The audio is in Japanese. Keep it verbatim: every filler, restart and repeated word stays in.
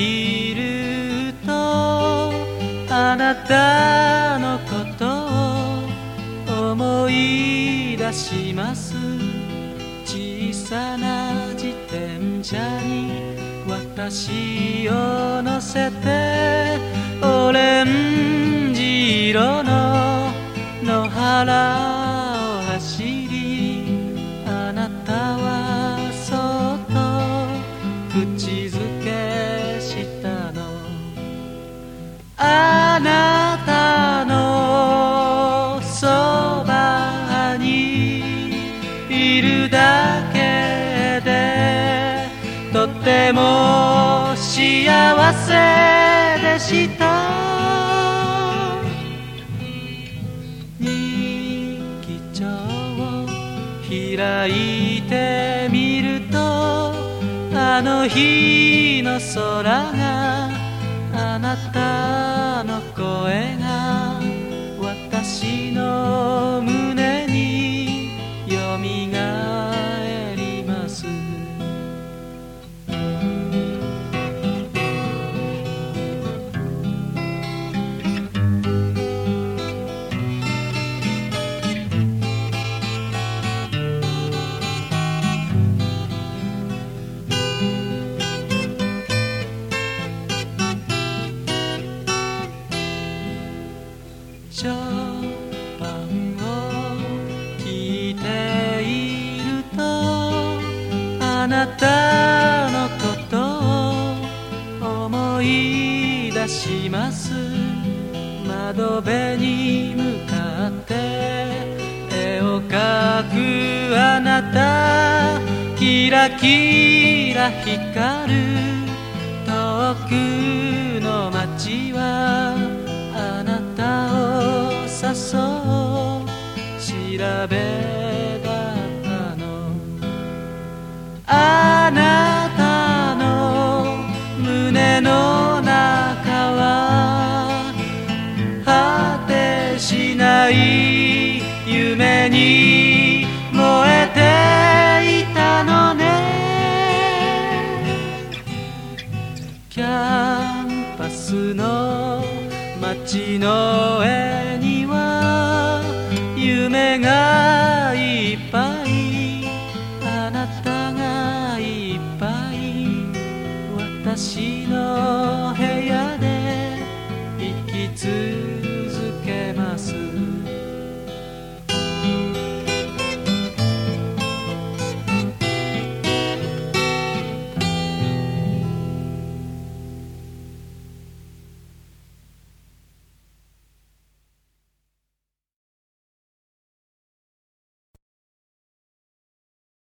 いるとあなたのことを思い出します。小さな自転車に私を乗せてオレンジ色の野原を走り、あなたはそっと口づけしたの。あなたのそばにいるだけでとっても幸せでした。日記帳を開いてみるとあの日の空があなたの声が私の胸によみがえります。ショパンを聴いているとあなたのことを思い出します。窓辺に向かって絵を描くあなた、キラキラ光る遠くの街はあなたを誘う調べだったの。あなたの胸の中は果てしない夢に燃えていたのね。キャンパスの街の上